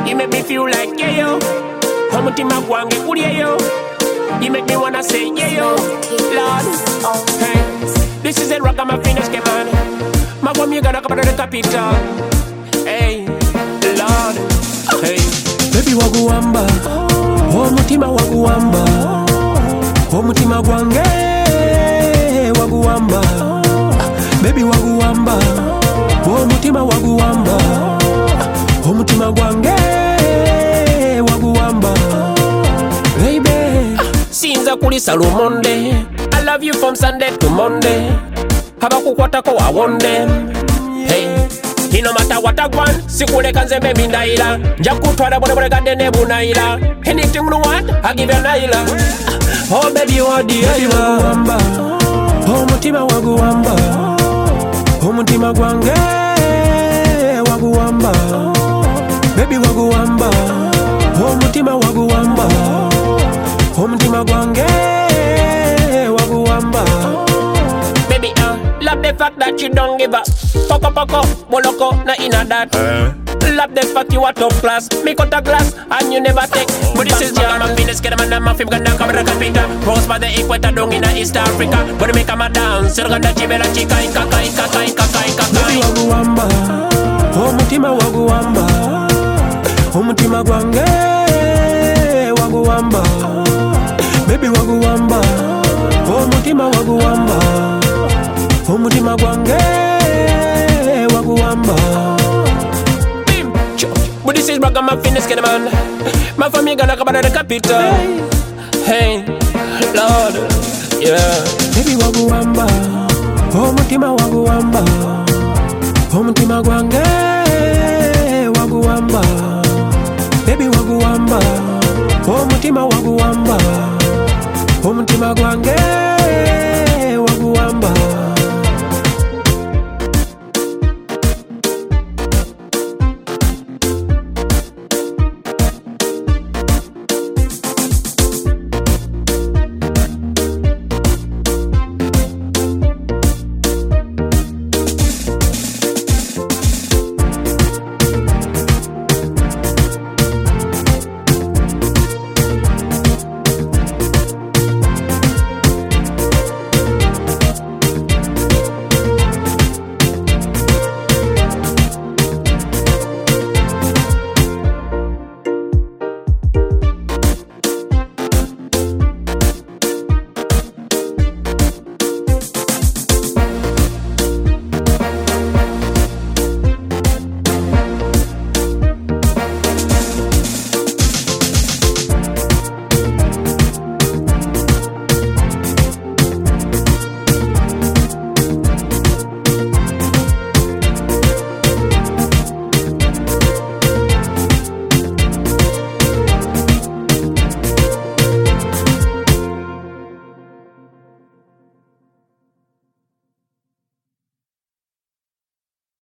You make me feel like yeah yo. Omutima gwange guli yo. You make me wanna say yeah yo. Lord, hey, this is it, rock on my finish, come on. My woman, you gonna come to the capital. Hey, Lord, hey. Baby waguwamba, omutima waguwamba, omutima gwange waguwamba. Baby waguwamba, omutima waguwamba, omutima gwange waguwamba. Baby, sinza kulisa lumonde. I love you from Sunday to Monday. Habakukwatako wawonde. Hey, no matter what I want, sikuleka nzembe mindaila. Njakutwala bone gade ne bunaila. Anything you want, I give you naila. Oh baby, what do you waguwamba? Oh mutima waguwamba. Oh mutima gwange waguwamba. Baby waguwamba. Oh mutima waguwamba. Oh mutima gwange waguwamba. Baby, love the fact that you don't give up. Poko, boloko, na inna that. Love the fact you are top class. Make out a glass and you never take. But this is your man, Venus, get a man, I'm gonna come to the computer. Cross by the equator, down in East Africa. But you make a man dance, you're gonna chibela chica, inka. Baby waguwamba, oh mutima waguwamba, oh mutima gwange waguwamba. Baby waguwamba, oh mutima waguwamba, oh mutima gwange waguwamba. But this is Braga, my fitness, get a man. My family gonna come out of the capital. Hey, Lord, yeah. Baby waguwamba, oh mutima waguwamba, oh mutima gwange waguwamba. Baby waguwamba, oh mutima waguwamba, oh mutima gwange